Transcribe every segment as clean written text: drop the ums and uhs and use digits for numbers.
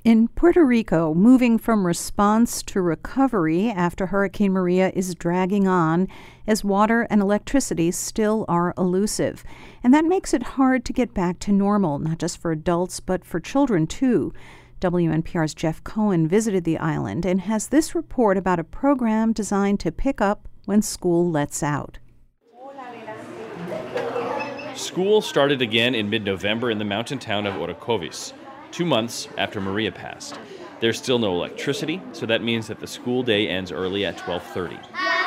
In Puerto Rico, moving from response to recovery after Hurricane Maria is dragging on as water and electricity still are elusive. And that makes it hard to get back to normal, not just for adults, but for children, too. WNPR's Jeff Cohen visited the island and has this report about a program designed to pick up when school lets out. School started again in mid-November in the mountain town of Orocovis, 2 months after Maria passed. There's still no electricity, so that means that the school day ends early at 12:30.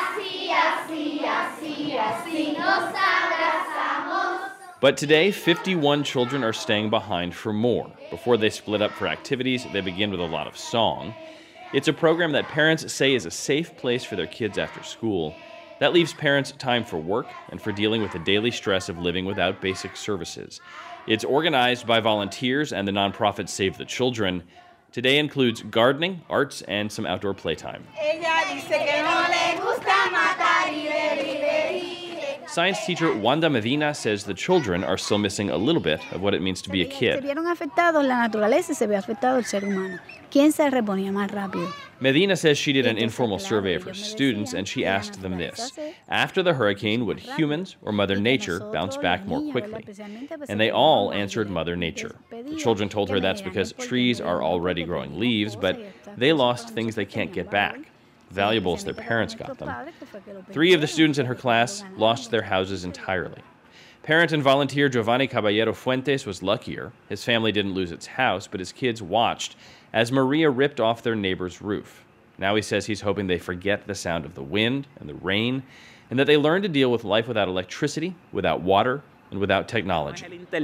But today, 51 children are staying behind for more. Before they split up for activities, they begin with a lot of song. It's a program that parents say is a safe place for their kids after school. That leaves parents time for work and for dealing with the daily stress of living without basic services. It's organized by volunteers and the nonprofit Save the Children. Today includes gardening, arts, and some outdoor playtime. Science teacher Wanda Medina says the children are still missing a little bit of what it means to be a kid. Medina says she did an informal survey of her students, and she asked them this. After the hurricane, would humans or Mother Nature bounce back more quickly? And they all answered Mother Nature. The children told her that's because trees are already growing leaves, but they lost things they can't get back. Valuables their parents got them. 3 of the students in her class lost their houses entirely. Parent and volunteer Giovanni Caballero Fuentes was luckier. His family didn't lose its house, but his kids watched as Maria ripped off their neighbor's roof. Now he says he's hoping they forget the sound of the wind and the rain, and that they learn to deal with life without electricity, without water, and without technology.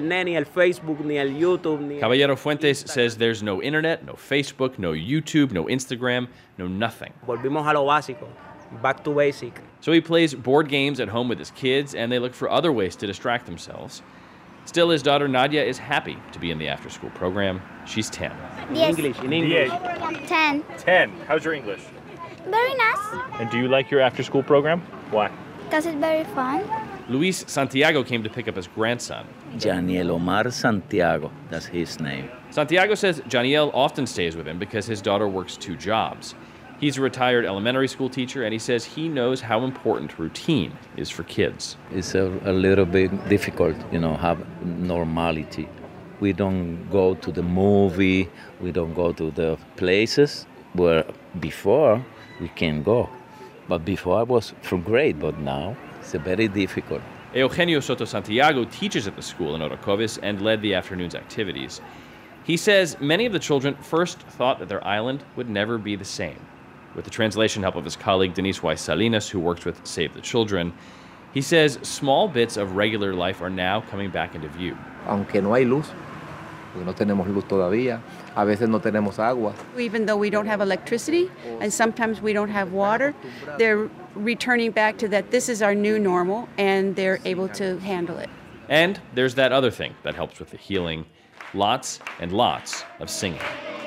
Caballero Fuentes says there's no internet, no Facebook, no YouTube, no Instagram, no nothing. Back to basic. So he plays board games at home with his kids, and they look for other ways to distract themselves. Still, his daughter Nadia is happy to be in the after-school program. She's 10. Yes. In English. 10. 10. How's your English? Very nice. And do you like your after-school program? Why? Because it's very fun. Luis Santiago came to pick up his grandson. Janiel Omar Santiago, that's his name. Santiago says Janiel often stays with him because his daughter works 2 jobs. He's a retired elementary school teacher, and he says he knows how important routine is for kids. It's a little bit difficult, have normality. We don't go to the movie, we don't go to the places where before we can go. But before I was great, but now it's very difficult. Eugenio Soto Santiago teaches at the school in Orocovis and led the afternoon's activities. He says many of the children first thought that their island would never be the same. With the translation help of his colleague Denise Weiss Salinas, who works with Save the Children, he says small bits of regular life are now coming back into view. Aunque no hay luz, porque no tenemos luz todavía, a veces no tenemos agua. Even though we don't have electricity and sometimes we don't have water, they're returning back to that this is our new normal and they're able to handle it. And there's that other thing that helps with the healing, lots and lots of singing.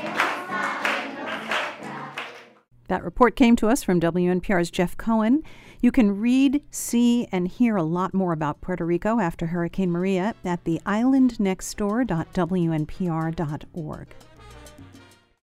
That report came to us from WNPR's Jeff Cohen. You can read, see, and hear a lot more about Puerto Rico after Hurricane Maria at theislandnextdoor.wnpr.org.